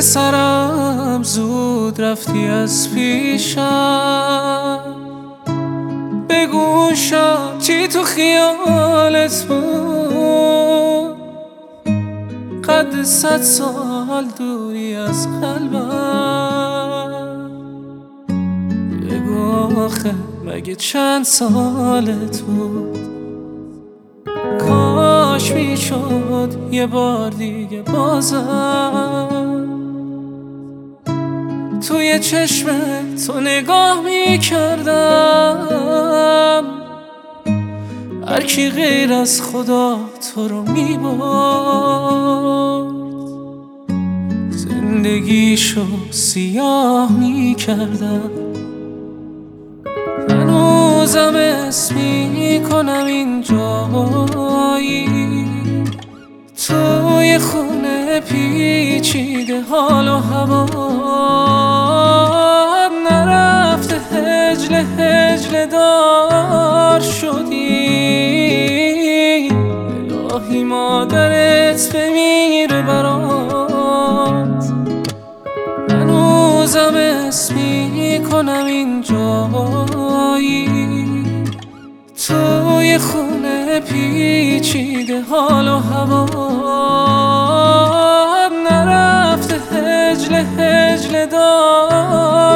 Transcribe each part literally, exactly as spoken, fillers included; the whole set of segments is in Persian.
پسرم زود رفتی از پیشم، بگو شب چی تو خیالت بود، قد صد سال دوری از قلبم. بگو آخه مگه چند سالت بود، کاش میشد یه بار دیگه بازم توی چشم تو نگاه میکردم. هر کی غیر از خدا تو رو میبرد، زندگیشو سیاه میکردم. هنوزم اسم میکنم این جایی، توی خونه پیچیده حال و هوا. نرفته هجله هجله دار شدی، الهی مادرت بمیره برات. هنوزم اسم میکنم این جایی، توی خونه پیچیده حال و هوا. نرفته هجله هجله دار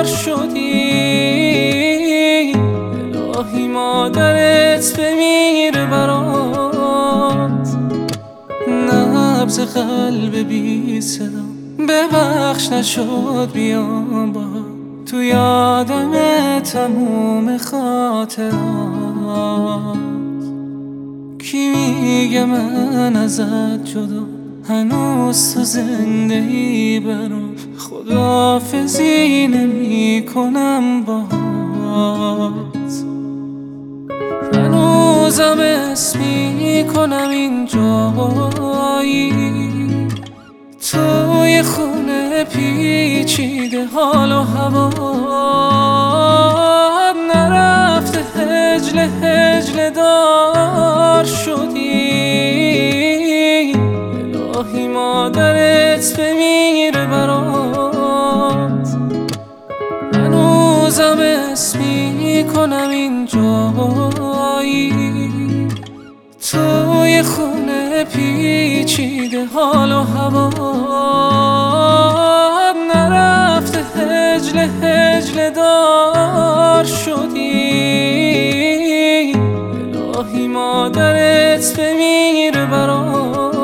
شدی، الهی مادرت بمیره برات. نبض قلب بی صدا ببخش نشد بیام با تو یادم تموم خاطرات. کی میگه من ازت جدا، هنوز تو زنده ای برام، خداحافظی نمی کنم باهات. هنوزم اسم میکنم این جایی، توی خونه پیچیده حال و هوا. نرفته هجله هجله دار شدی، الهی مادرت بمیره برات. هنوزم اسم میکنم این جایی، توی خونه پیچیده حال و هوا. نرفته هجله هجله دار شدی، الهی مادرت بمیره برات.